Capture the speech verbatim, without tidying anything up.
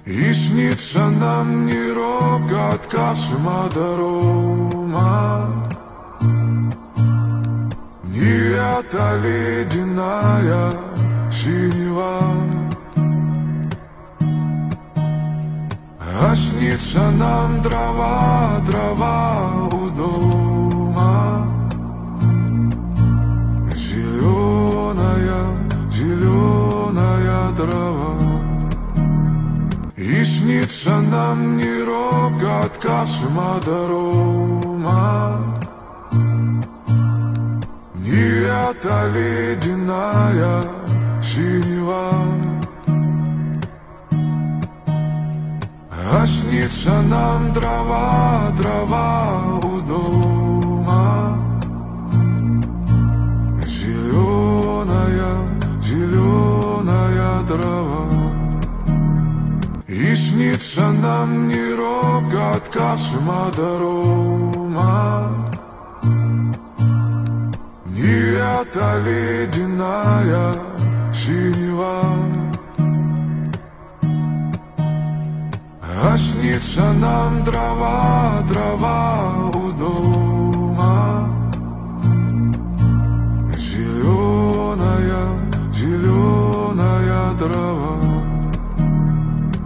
И снится нам не рокот космодрома, не эта ледяная синева, а снится нам трава, трава у дома, зеленая, зеленая трава. И снится нам не рокот космодрома, не эта ледяная синева, а снится нам трава, трава у дома, зеленая, зеленая трава. И снится нам не рокот космодрома, не эта ледяная синева, а снится нам трава, трава у